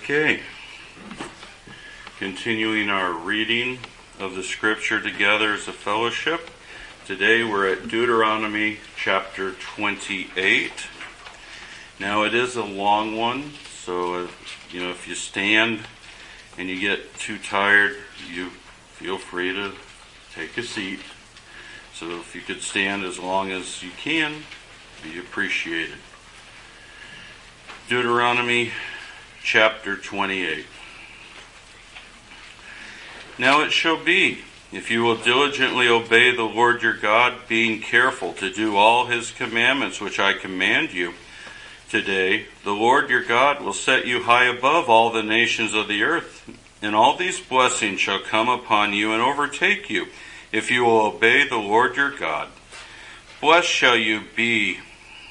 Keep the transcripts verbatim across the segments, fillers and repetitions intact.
Okay. Continuing our reading of the scripture together as a fellowship. Today we're at Deuteronomy chapter twenty-eight. Now it is a long one, so uh, you know, if you stand and you get too tired, you feel free to take a seat. So if you could stand as long as you can, be appreciated. Deuteronomy chapter twenty-eight. Now it shall be, if you will diligently obey the Lord your God, being careful to do all his commandments which I command you today, the Lord your God will set you high above all the nations of the earth, and all these blessings shall come upon you and overtake you, if you will obey the Lord your God. Blessed shall you be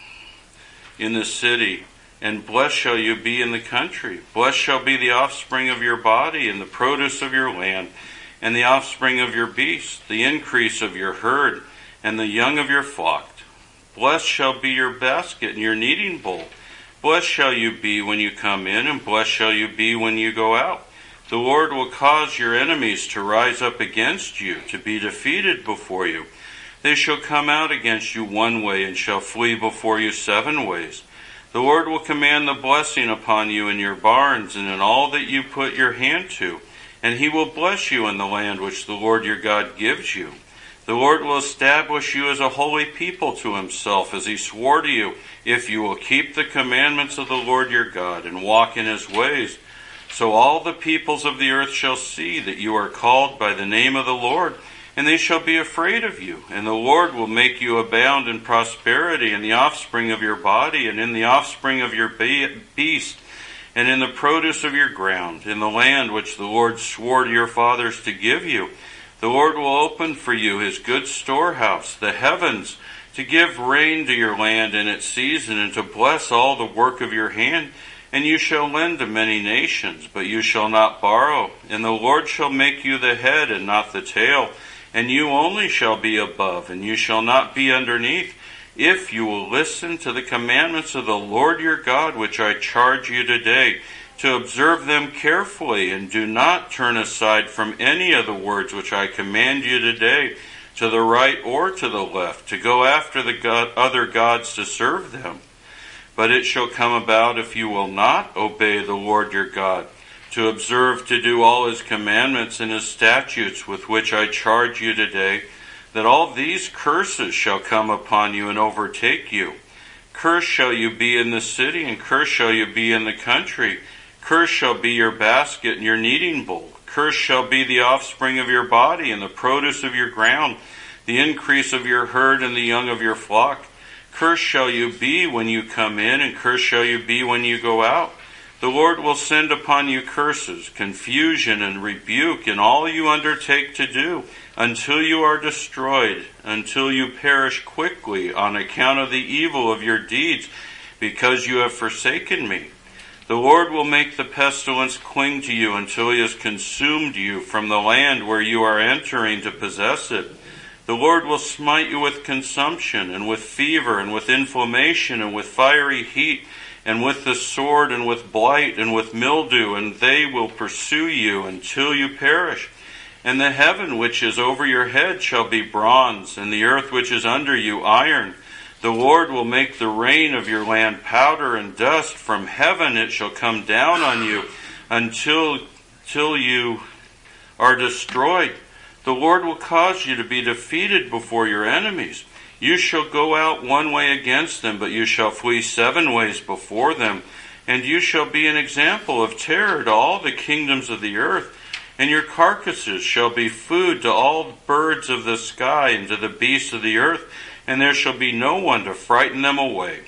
in the city, and blessed shall you be in the country. Blessed shall be the offspring of your body, and the produce of your land, and the offspring of your beasts, the increase of your herd, and the young of your flock. Blessed shall be your basket and your kneading bowl. Blessed shall you be when you come in, and blessed shall you be when you go out. The Lord will cause your enemies to rise up against you, to be defeated before you. They shall come out against you one way, and shall flee before you seven ways. The Lord will command the blessing upon you in your barns and in all that you put your hand to, and he will bless you in the land which the Lord your God gives you. The Lord will establish you as a holy people to himself, as he swore to you, if you will keep the commandments of the Lord your God and walk in his ways. So all the peoples of the earth shall see that you are called by the name of the Lord, and they shall be afraid of you. And the Lord will make you abound in prosperity in the offspring of your body, and in the offspring of your beast, and in the produce of your ground, in the land which the Lord swore to your fathers to give you. The Lord will open for you his good storehouse, the heavens, to give rain to your land in its season, and to bless all the work of your hand. And you shall lend to many nations, but you shall not borrow. And the Lord shall make you the head and not the tail, and you only shall be above, and you shall not be underneath, if you will listen to the commandments of the Lord your God, which I charge you today, to observe them carefully, and do not turn aside from any of the words which I command you today, to the right or to the left, to go after the God, other gods to serve them. But it shall come about, if you will not obey the Lord your God, to observe to do all his commandments and his statutes with which I charge you today, that all these curses shall come upon you and overtake you. Cursed shall you be in the city, and cursed shall you be in the country. Cursed shall be your basket and your kneading bowl. Cursed shall be the offspring of your body, and the produce of your ground, the increase of your herd, and the young of your flock. Cursed shall you be when you come in, and cursed shall you be when you go out. The Lord will send upon you curses, confusion, and rebuke in all you undertake to do, until you are destroyed, until you perish quickly on account of the evil of your deeds, because you have forsaken me. The Lord will make the pestilence cling to you until he has consumed you from the land where you are entering to possess it. The Lord will smite you with consumption, and with fever, and with inflammation, and with fiery heat, and with the sword, and with blight, and with mildew, and they will pursue you until you perish. And the heaven which is over your head shall be bronze, and the earth which is under you iron. The Lord will make the rain of your land powder and dust. From heaven it shall come down on you until, till you are destroyed. The Lord will cause you to be defeated before your enemies. You shall go out one way against them, but you shall flee seven ways before them. And you shall be an example of terror to all the kingdoms of the earth. And your carcasses shall be food to all birds of the sky and to the beasts of the earth, and there shall be no one to frighten them away.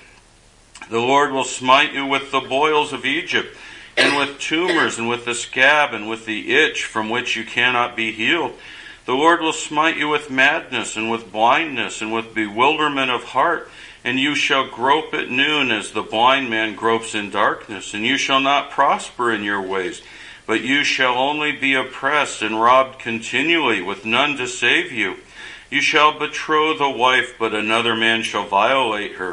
The Lord will smite you with the boils of Egypt, and with tumors, and with the scab, and with the itch from which you cannot be healed. The Lord will smite you with madness, and with blindness, and with bewilderment of heart, and you shall grope at noon as the blind man gropes in darkness, and you shall not prosper in your ways, but you shall only be oppressed and robbed continually, with none to save you. You shall betroth a wife, but another man shall violate her,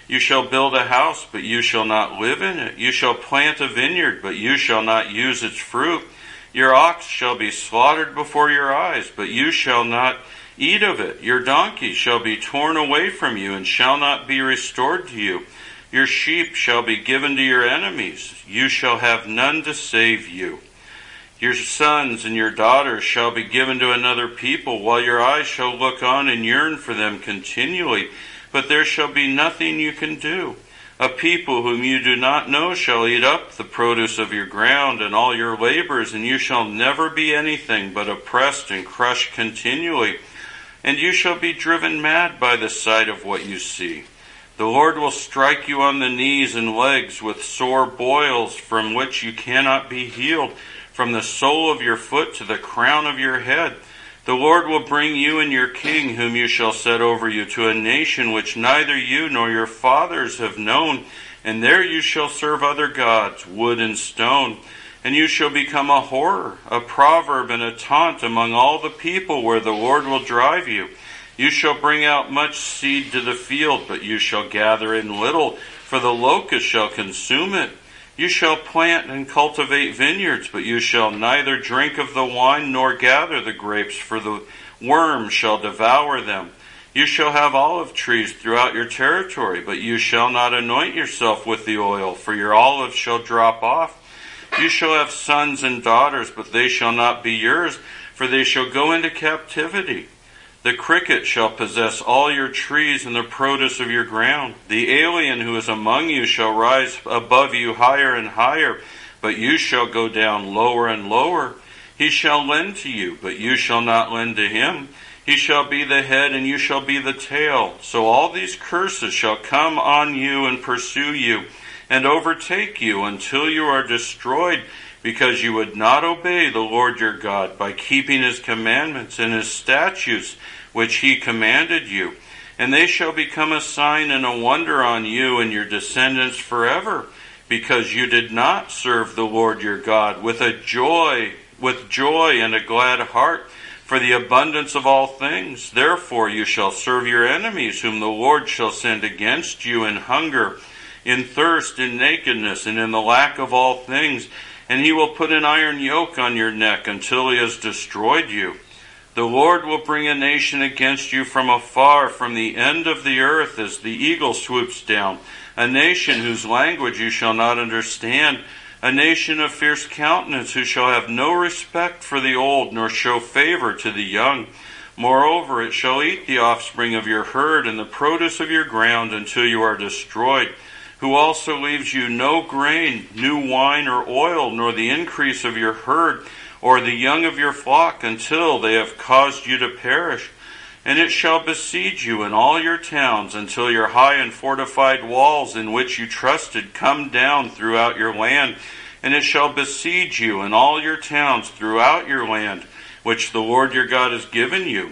You shall build a house, but you shall not live in it. You shall plant a vineyard, but you shall not use its fruit. Your ox shall be slaughtered before your eyes, but you shall not eat of it. Your donkey shall be torn away from you and shall not be restored to you. Your sheep shall be given to your enemies. You shall have none to save you. Your sons and your daughters shall be given to another people, while your eyes shall look on and yearn for them continually. But there shall be nothing you can do. A people whom you do not know shall eat up the produce of your ground and all your labors, and you shall never be anything but oppressed and crushed continually. And you shall be driven mad by the sight of what you see. The Lord will strike you on the knees and legs with sore boils from which you cannot be healed, from the sole of your foot to the crown of your head. The Lord will bring you and your king, whom you shall set over you, to a nation which neither you nor your fathers have known, and there you shall serve other gods, wood and stone. And you shall become a horror, a proverb, and a taunt among all the people where the Lord will drive you. You shall bring out much seed to the field, but you shall gather in little, for the locust shall consume it. You shall plant and cultivate vineyards, but you shall neither drink of the wine nor gather the grapes, for the worm shall devour them. You shall have olive trees throughout your territory, but you shall not anoint yourself with the oil, for your olives shall drop off. You shall have sons and daughters, but they shall not be yours, for they shall go into captivity. The cricket shall possess all your trees and the produce of your ground. The alien who is among you shall rise above you higher and higher, but you shall go down lower and lower. He shall lend to you, but you shall not lend to him. He shall be the head, and you shall be the tail. So all these curses shall come on you and pursue you, and overtake you until you are destroyed, because you would not obey the Lord your God by keeping his commandments and his statutes, which he commanded you. And they shall become a sign and a wonder on you and your descendants forever, because you did not serve the Lord your God with a joy, with joy and a glad heart, for the abundance of all things. Therefore you shall serve your enemies, whom the Lord shall send against you in hunger, in thirst, in nakedness, and in the lack of all things. And he will put an iron yoke on your neck until he has destroyed you. The Lord will bring a nation against you from afar, from the end of the earth, as the eagle swoops down, a nation whose language you shall not understand, a nation of fierce countenance, who shall have no respect for the old, nor show favor to the young. Moreover, it shall eat the offspring of your herd and the produce of your ground until you are destroyed, who also leaves you no grain, new wine or oil, nor the increase of your herd, or the young of your flock, until they have caused you to perish. And it shall besiege you in all your towns, until your high and fortified walls in which you trusted come down throughout your land. And it shall besiege you in all your towns throughout your land, which the Lord your God has given you.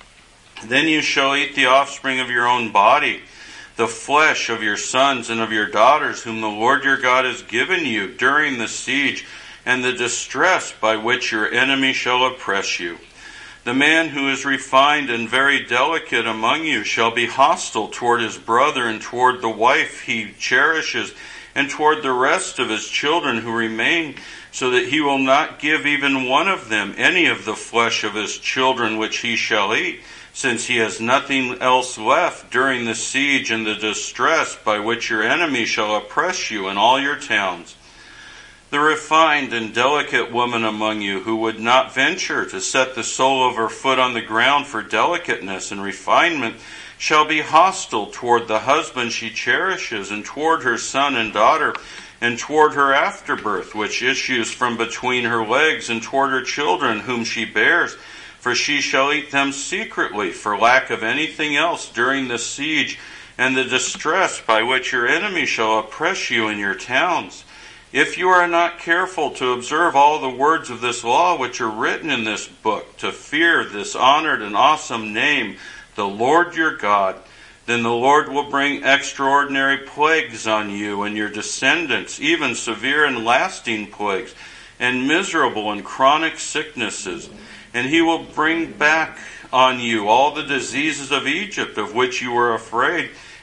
Then you shall eat the offspring of your own body, the flesh of your sons and of your daughters, whom the Lord your God has given you during the siege, and the distress by which your enemy shall oppress you. The man who is refined and very delicate among you shall be hostile toward his brother and toward the wife he cherishes, and toward the rest of his children who remain, so that he will not give even one of them any of the flesh of his children which he shall eat, since he has nothing else left during the siege and the distress by which your enemy shall oppress you in all your towns. The refined and delicate woman among you, who would not venture to set the sole of her foot on the ground for delicateness and refinement, shall be hostile toward the husband she cherishes, and toward her son and daughter, and toward her afterbirth, which issues from between her legs, and toward her children whom she bears. For she shall eat them secretly, for lack of anything else during the siege and the distress by which your enemy shall oppress you in your towns. If you are not careful to observe all the words of this law which are written in this book, to fear this honored and awesome name, the Lord your God, then the Lord will bring extraordinary plagues on you and your descendants, even severe and lasting plagues, and miserable and chronic sicknesses. And he will bring back on you all the diseases of Egypt, of which you were afraid,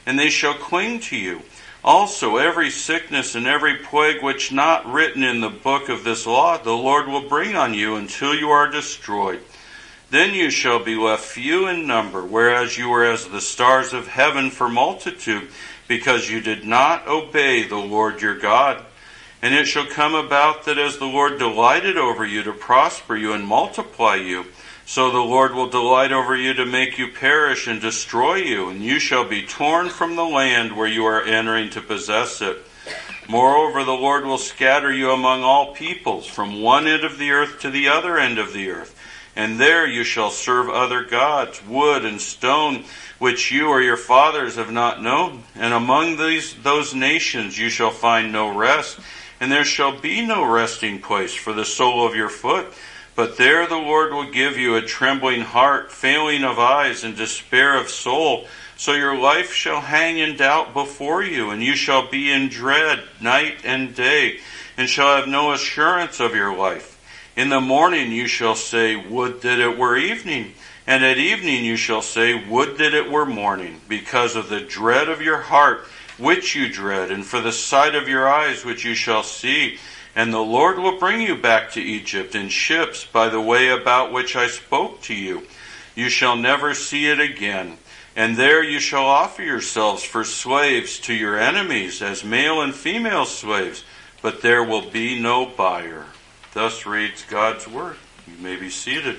and they shall cling to you. Also every sickness and every plague which not written in the book of this law, the Lord will bring on you until you are destroyed. Then you shall be left few in number, whereas you were as the stars of heaven for multitude, because you did not obey the Lord your God. And it shall come about that as the Lord delighted over you to prosper you and multiply you, so the Lord will delight over you to make you perish and destroy you, and you shall be torn from the land where you are entering to possess it. Moreover, the Lord will scatter you among all peoples, from one end of the earth to the other end of the earth. And there you shall serve other gods, wood and stone, which you or your fathers have not known. And among these those nations you shall find no rest, and there shall be no resting place for the sole of your foot. But there the Lord will give you a trembling heart, failing of eyes, and despair of soul. So your life shall hang in doubt before you, and you shall be in dread night and day, and shall have no assurance of your life. In the morning you shall say, would that it were evening. And at evening you shall say, would that it were morning, because of the dread of your heart, which you dread, and for the sight of your eyes, which you shall see. And the Lord will bring you back to Egypt in ships by the way about which I spoke to you. You shall never see it again. And there you shall offer yourselves for slaves to your enemies, as male and female slaves, but there will be no buyer. Thus reads God's word. You may be seated.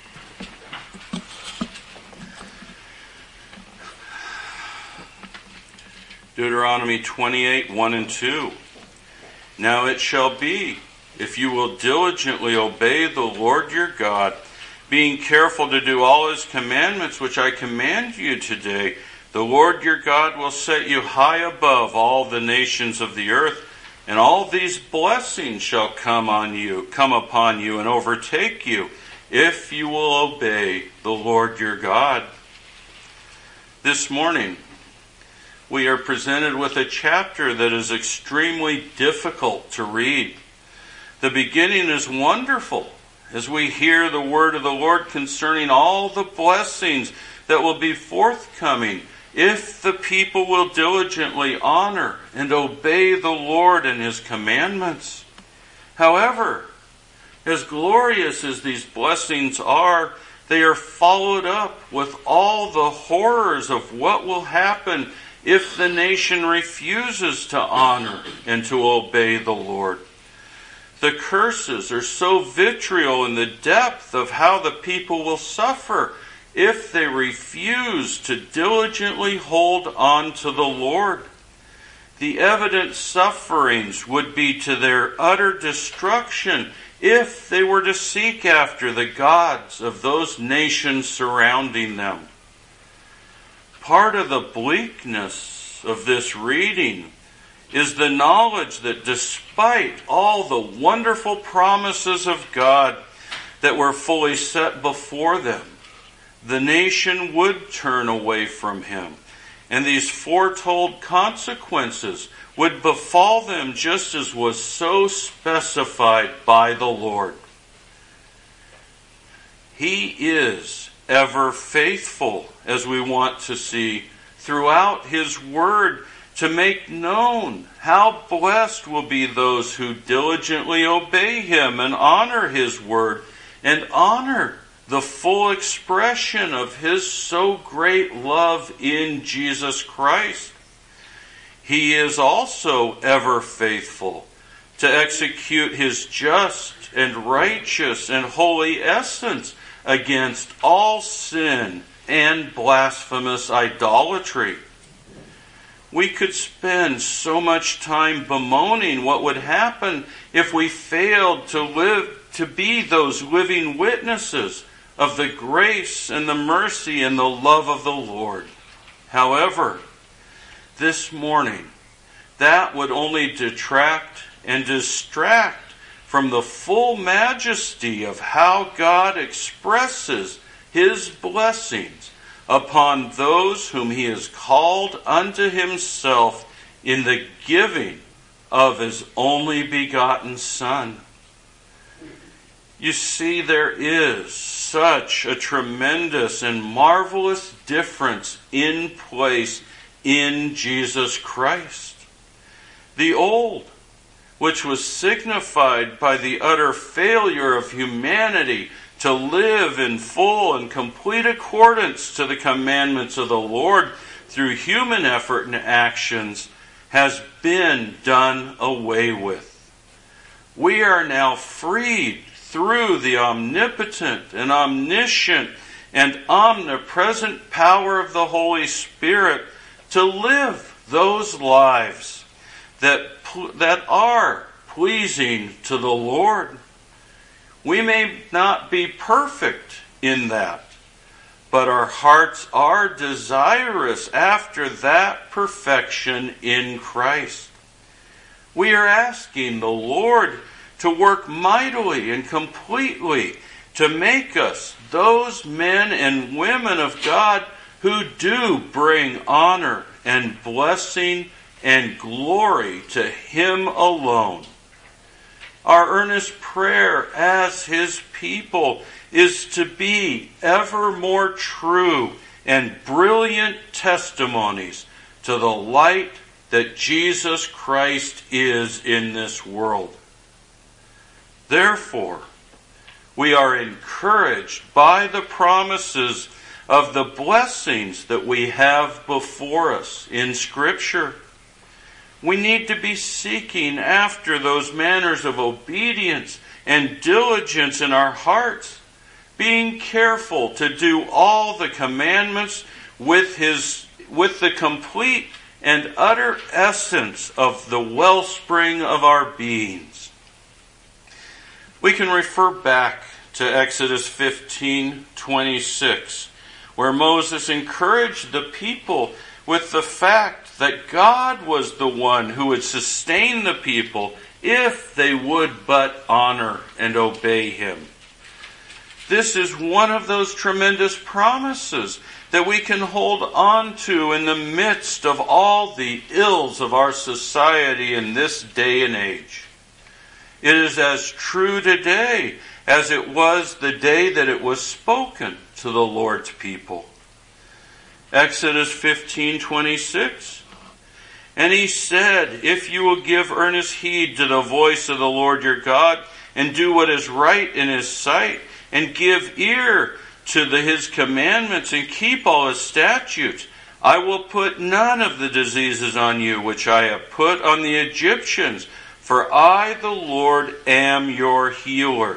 Deuteronomy twenty-eight, one and two. Now it shall be, if you will diligently obey the Lord your God, being careful to do all his commandments which I command you today, the Lord your God will set you high above all the nations of the earth, and all these blessings shall come on you, come upon you and overtake you, if you will obey the Lord your God. This morning, we are presented with a chapter that is extremely difficult to read. The beginning is wonderful as we hear the word of the Lord concerning all the blessings that will be forthcoming if the people will diligently honor and obey the Lord and his commandments. However, as glorious as these blessings are, they are followed up with all the horrors of what will happen if the nation refuses to honor and to obey the Lord. The curses are so vitriol in the depth of how the people will suffer if they refuse to diligently hold on to the Lord. The evident sufferings would be to their utter destruction if they were to seek after the gods of those nations surrounding them. Part of the bleakness of this reading is the knowledge that despite all the wonderful promises of God that were fully set before them, the nation would turn away from him, and these foretold consequences would befall them just as was so specified by the Lord. He is ever faithful, as we want to see throughout his word, to make known how blessed will be those who diligently obey him and honor his word and honor the full expression of his so great love in Jesus Christ. He is also ever faithful to execute his just and righteous and holy essence against all sin and blasphemous idolatry. We could spend so much time bemoaning what would happen if we failed to live, to be those living witnesses of the grace and the mercy and the love of the Lord. However, this morning, that would only detract and distract from the full majesty of how God expresses his blessings upon those whom he has called unto himself in the giving of his only begotten Son. You see, there is such a tremendous and marvelous difference in place in Jesus Christ. The old, which was signified by the utter failure of humanity to live in full and complete accordance to the commandments of the Lord through human effort and actions, has been done away with. We are now freed through the omnipotent and omniscient and omnipresent power of the Holy Spirit to live those lives that, that are pleasing to the Lord. We may not be perfect in that, but our hearts are desirous after that perfection in Christ. We are asking the Lord to work mightily and completely to make us those men and women of God who do bring honor and blessing and glory to Him alone. Our earnest prayer as His people is to be ever more true and brilliant testimonies to the light that Jesus Christ is in this world. Therefore, we are encouraged by the promises of the blessings that we have before us in Scripture. We need to be seeking after those manners of obedience and diligence in our hearts, being careful to do all the commandments with his with the complete and utter essence of the wellspring of our beings. We can refer back to Exodus fifteen twenty-six, where Moses encouraged the people with the fact that God was the one who would sustain the people if they would but honor and obey Him. This is one of those tremendous promises that we can hold on to in the midst of all the ills of our society in this day and age. It is as true today as it was the day that it was spoken to the Lord's people. Exodus fifteen twenty-six. And he said, if you will give earnest heed to the voice of the Lord your God, and do what is right in His sight, and give ear to the, His commandments, and keep all His statutes, I will put none of the diseases on you which I have put on the Egyptians, for I, the Lord, am your healer.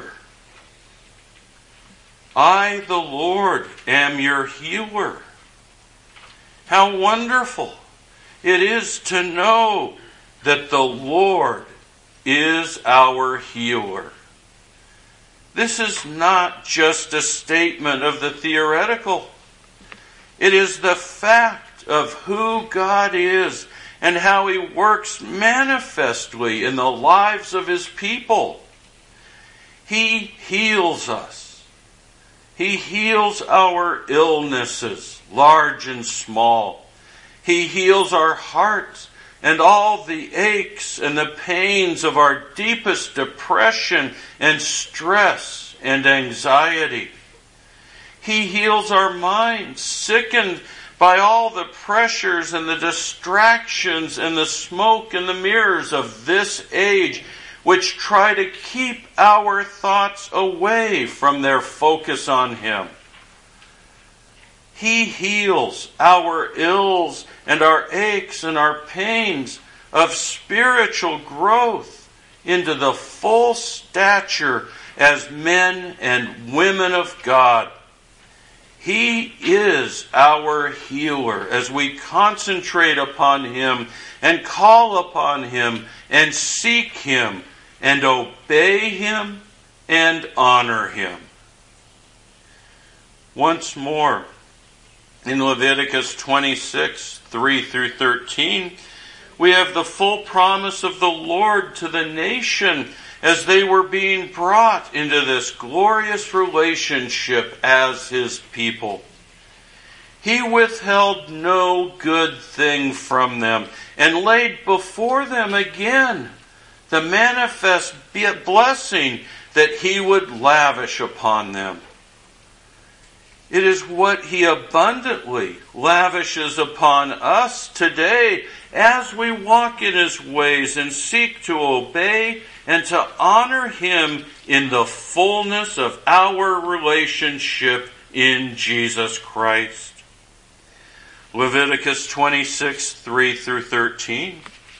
I, the Lord, am your healer. How wonderful it is to know that the Lord is our healer. This is not just a statement of the theoretical. It is the fact of who God is and how He works manifestly in the lives of His people. He heals us. He heals our illnesses, large and small. He heals our hearts and all the aches and the pains of our deepest depression and stress and anxiety. He heals our minds, sickened by all the pressures and the distractions and the smoke and the mirrors of this age, which try to keep our thoughts away from their focus on Him. He heals our ills and our aches and our pains of spiritual growth into the full stature as men and women of God. He is our healer as we concentrate upon Him and call upon Him and seek Him and obey Him and honor Him. Once more, in Leviticus twenty-six, three through thirteen, we have the full promise of the Lord to the nation as they were being brought into this glorious relationship as His people. He withheld no good thing from them and laid before them again the manifest blessing that He would lavish upon them. It is what he abundantly lavishes upon us today as we walk in his ways and seek to obey and to honor him in the fullness of our relationship in Jesus Christ. Leviticus twenty-six, three through thirteen.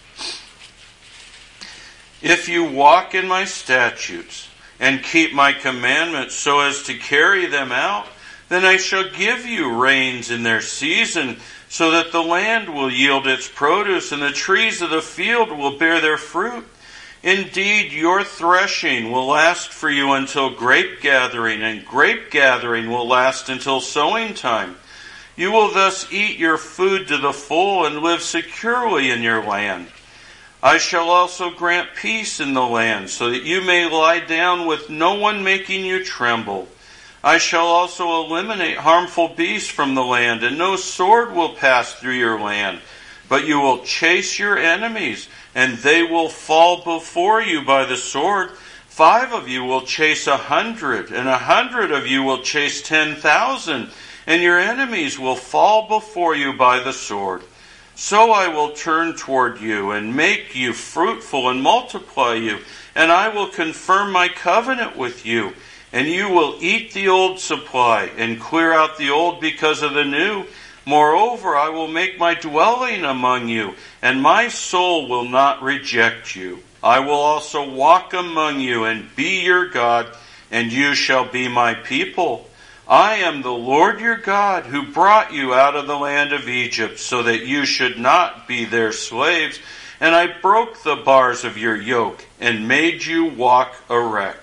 If you walk in my statutes and keep my commandments so as to carry them out, then I shall give you rains in their season, so that the land will yield its produce, and the trees of the field will bear their fruit. Indeed, your threshing will last for you until grape gathering, and grape gathering will last until sowing time. You will thus eat your food to the full and live securely in your land. I shall also grant peace in the land, so that you may lie down with no one making you tremble. I shall also eliminate harmful beasts from the land, and no sword will pass through your land. But you will chase your enemies, and they will fall before you by the sword. Five of you will chase a hundred, and a hundred of you will chase ten thousand, and your enemies will fall before you by the sword. So I will turn toward you, and make you fruitful, and multiply you, and I will confirm my covenant with you. And you will eat the old supply, and clear out the old because of the new. Moreover, I will make my dwelling among you, and my soul will not reject you. I will also walk among you, and be your God, and you shall be my people. I am the Lord your God, who brought you out of the land of Egypt, so that you should not be their slaves. And I broke the bars of your yoke, and made you walk erect.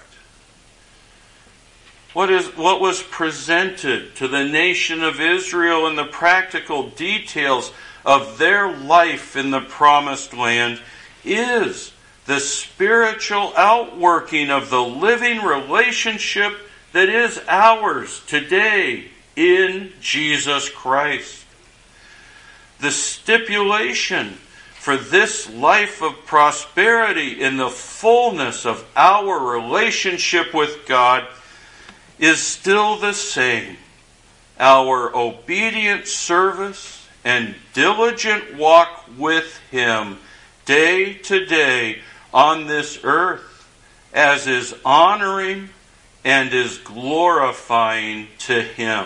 What is what was presented to the nation of Israel in the practical details of their life in the promised land is the spiritual outworking of the living relationship that is ours today in Jesus Christ. The stipulation for this life of prosperity in the fullness of our relationship with God is still the same. Our obedient service and diligent walk with him day to day on this earth, as is honoring and is glorifying to him.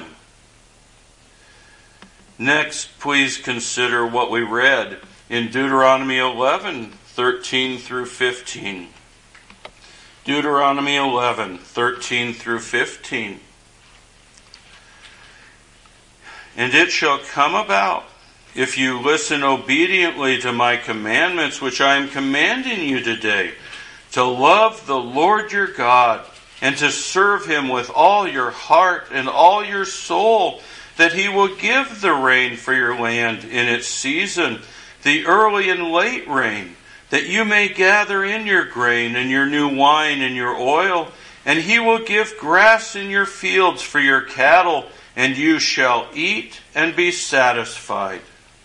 Next, please consider what we read in Deuteronomy eleven, thirteen through fifteen. Deuteronomy eleven, thirteen through fifteen. And it shall come about, if you listen obediently to my commandments, which I am commanding you today, to love the Lord your God, and to serve him with all your heart and all your soul, that he will give the rain for your land in its season, the early and late rain, that you may gather in your grain and your new wine and your oil, and he will give grass in your fields for your cattle, and you shall eat and be satisfied.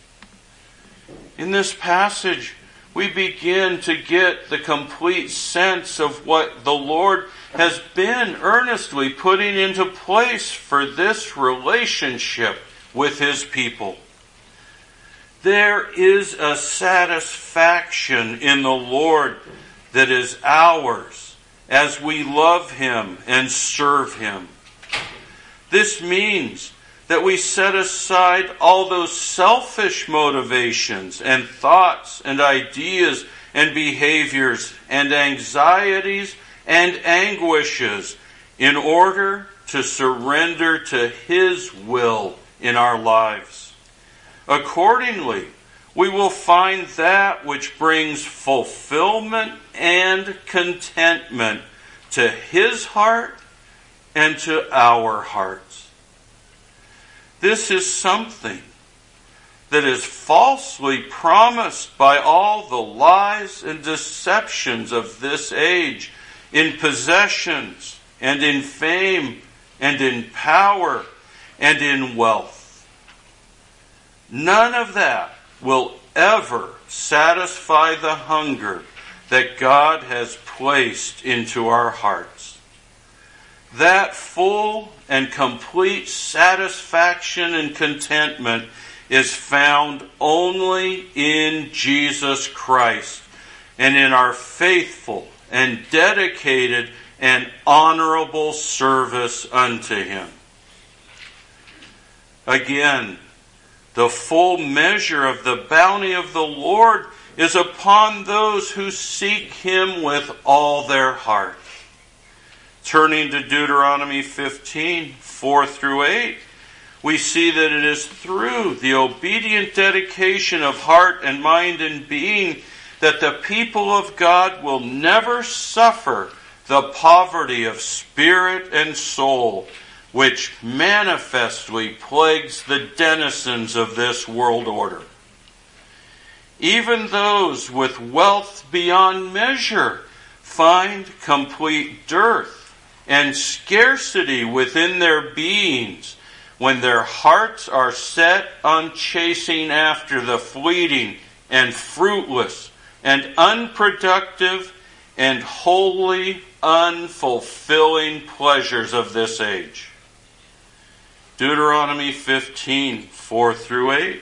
In this passage, we begin to get the complete sense of what the Lord has been earnestly putting into place for this relationship with his people. There is a satisfaction in the Lord that is ours as we love him and serve him. This means that we set aside all those selfish motivations and thoughts and ideas and behaviors and anxieties and anguishes in order to surrender to his will in our lives. Accordingly, we will find that which brings fulfillment and contentment to his heart and to our hearts. This is something that is falsely promised by all the lies and deceptions of this age, in possessions and in fame and in power and in wealth. None of that will ever satisfy the hunger that God has placed into our hearts. That full and complete satisfaction and contentment is found only in Jesus Christ and in our faithful and dedicated and honorable service unto Him. Again, the full measure of the bounty of the Lord is upon those who seek Him with all their heart. Turning to Deuteronomy fifteen, four through eight, we see that it is through the obedient dedication of heart and mind and being that the people of God will never suffer the poverty of spirit and soul, which manifestly plagues the denizens of this world order. Even those with wealth beyond measure find complete dearth and scarcity within their beings when their hearts are set on chasing after the fleeting and fruitless and unproductive and wholly unfulfilling pleasures of this age. Deuteronomy fifteen, four through eight.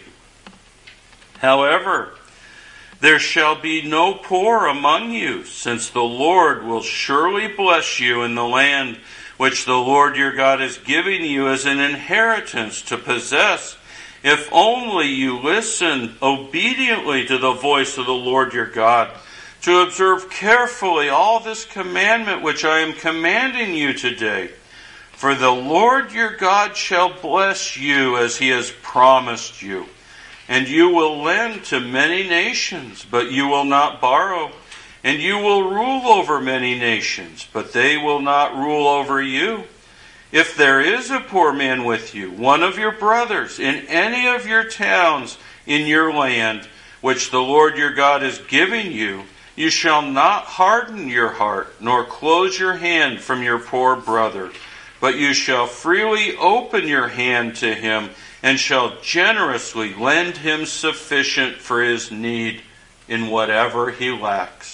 However, there shall be no poor among you, since the Lord will surely bless you in the land which the Lord your God is giving you as an inheritance to possess, if only you listen obediently to the voice of the Lord your God, to observe carefully all this commandment which I am commanding you today. For the Lord your God shall bless you as He has promised you. And you will lend to many nations, but you will not borrow. And you will rule over many nations, but they will not rule over you. If there is a poor man with you, one of your brothers, in any of your towns in your land, which the Lord your God is giving you, you shall not harden your heart, nor close your hand from your poor brother, but you shall freely open your hand to him, and shall generously lend him sufficient for his need in whatever he lacks.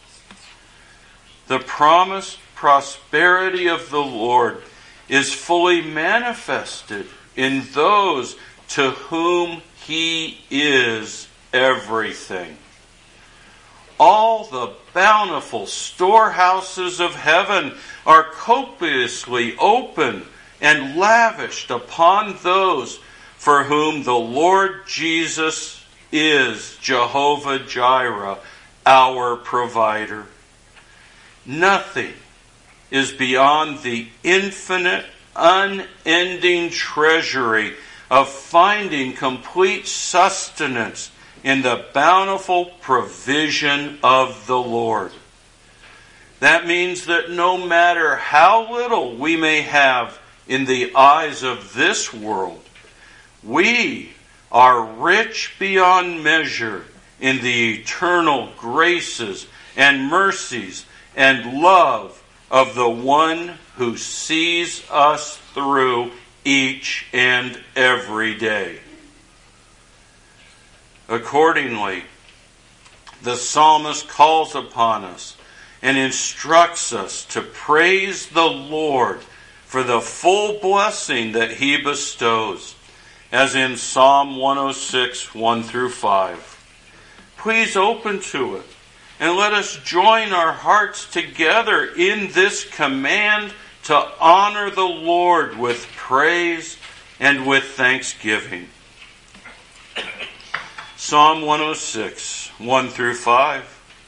The promised prosperity of the Lord is fully manifested in those to whom He is everything. All the bountiful storehouses of heaven are copiously open and lavished upon those for whom the Lord Jesus is Jehovah Jireh, our provider. Nothing is beyond the infinite, unending treasury of finding complete sustenance in the bountiful provision of the Lord. That means that no matter how little we may have in the eyes of this world, we are rich beyond measure in the eternal graces and mercies and love of the one who sees us through each and every day. Accordingly, the psalmist calls upon us and instructs us to praise the Lord for the full blessing that He bestows, as in Psalm one oh six, one through five. Please open to it, and let us join our hearts together in this command to honor the Lord with praise and with thanksgiving. Psalm one oh six, one through five.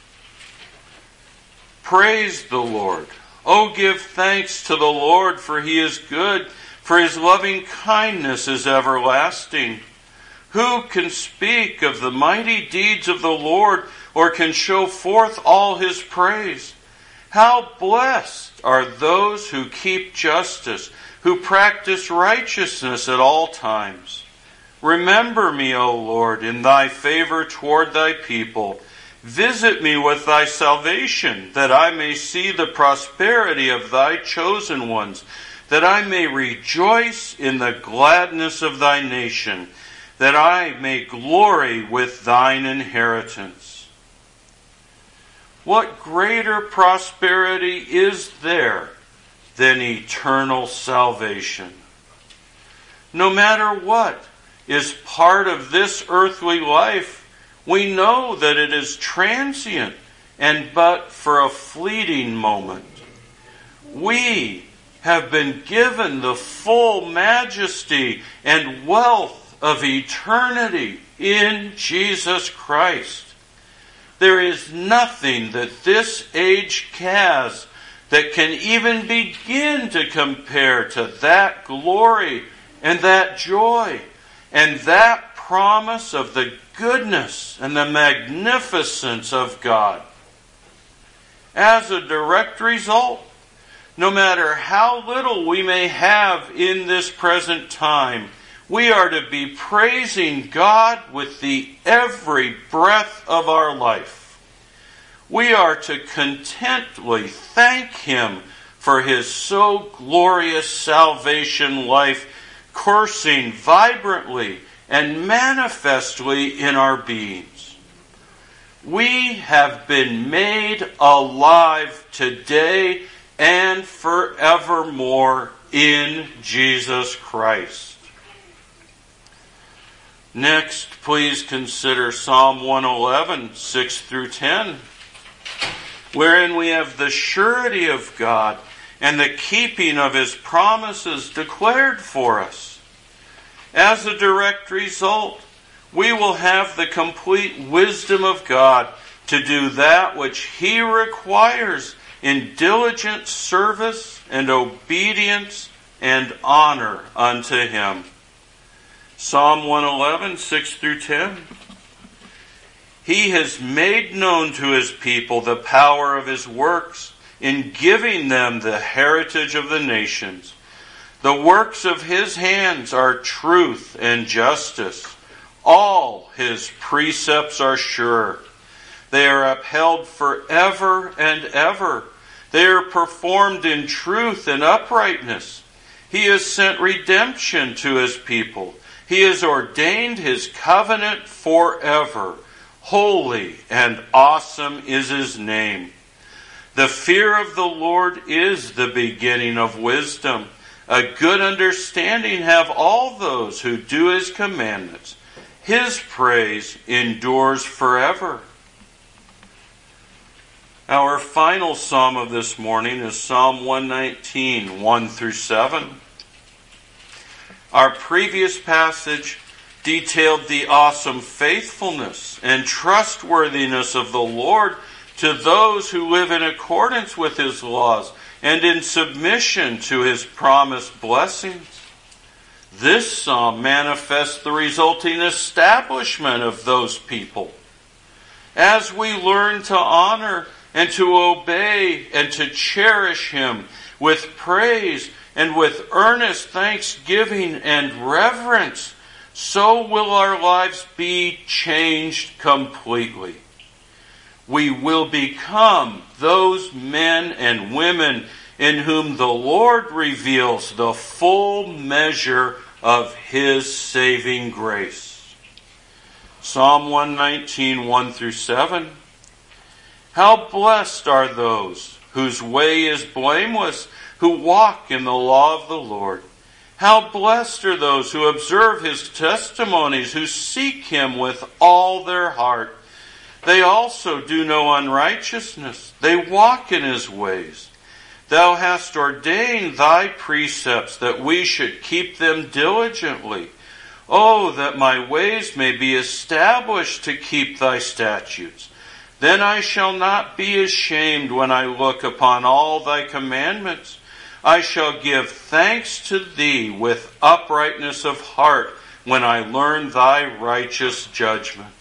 Praise the Lord. Oh, give thanks to the Lord, for He is good, for His loving kindness is everlasting. Who can speak of the mighty deeds of the Lord, or can show forth all His praise? How blessed are those who keep justice, who practice righteousness at all times. Remember me, O Lord, in Thy favor toward Thy people. Visit me with Thy salvation, that I may see the prosperity of Thy chosen ones, that I may rejoice in the gladness of Thy nation, that I may glory with Thine inheritance. What greater prosperity is there than eternal salvation. No matter what is part of this earthly life, we know that it is transient and but for a fleeting moment. We have been given the full majesty and wealth of eternity in Jesus Christ. There is nothing that this age has that can even begin to compare to that glory and that joy and that promise of the goodness and the magnificence of God. As a direct result, no matter how little we may have in this present time, we are to be praising God with the every breath of our life. We are to contently thank Him for His so glorious salvation life coursing vibrantly and manifestly in our beings. We have been made alive today and forevermore in Jesus Christ. Next, please consider Psalm one eleven, six through ten, wherein we have the surety of God and the keeping of His promises declared for us. As a direct result, we will have the complete wisdom of God to do that which He requires in diligent service and obedience and honor unto Him. Psalm one eleven, six through ten. He has made known to His people the power of His works in giving them the heritage of the nations. The works of His hands are truth and justice. All His precepts are sure. They are upheld forever and ever. They are performed in truth and uprightness. He has sent redemption to His people. He has ordained His covenant forever. Holy and awesome is His name. The fear of the Lord is the beginning of wisdom. A good understanding have all those who do His commandments. His praise endures forever. Our final psalm of this morning is Psalm one nineteen, one through seven. Our previous passage detailed the awesome faithfulness and trustworthiness of the Lord to those who live in accordance with His laws and in submission to His promised blessings. This psalm manifests the resulting establishment of those people. As we learn to honor and to obey and to cherish Him with praise and with earnest thanksgiving and reverence, so will our lives be changed completely. We will become those men and women in whom the Lord reveals the full measure of His saving grace. Psalm one nineteen, one through seven. How blessed are those whose way is blameless, who walk in the law of the Lord. How blessed are those who observe His testimonies, who seek Him with all their heart. They also do no unrighteousness. They walk in His ways. Thou hast ordained Thy precepts that we should keep them diligently. Oh, that my ways may be established to keep Thy statutes. Then I shall not be ashamed when I look upon all Thy commandments. I shall give thanks to Thee with uprightness of heart when I learn Thy righteous judgments.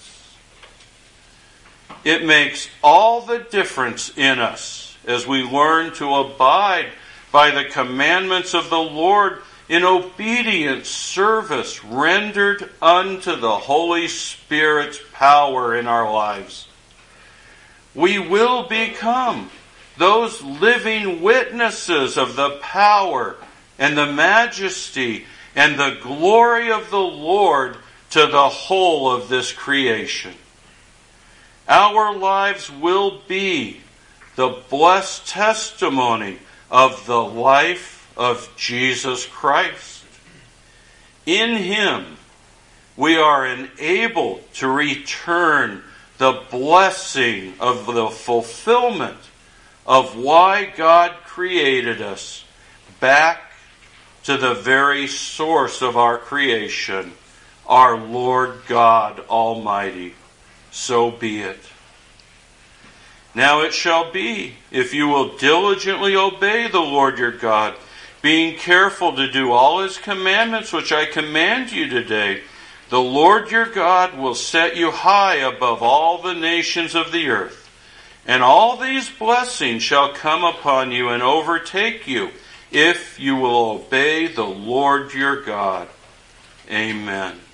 It makes all the difference in us as we learn to abide by the commandments of the Lord in obedient service rendered unto the Holy Spirit's power in our lives. We will become those living witnesses of the power and the majesty and the glory of the Lord to the whole of this creation. Our lives will be the blessed testimony of the life of Jesus Christ. In Him, we are enabled to return the blessing of the fulfillment of why God created us back to the very source of our creation, our Lord God Almighty. So be it. Now it shall be, if you will diligently obey the Lord your God, being careful to do all His commandments which I command you today, the Lord your God will set you high above all the nations of the earth. And all these blessings shall come upon you and overtake you, if you will obey the Lord your God. Amen.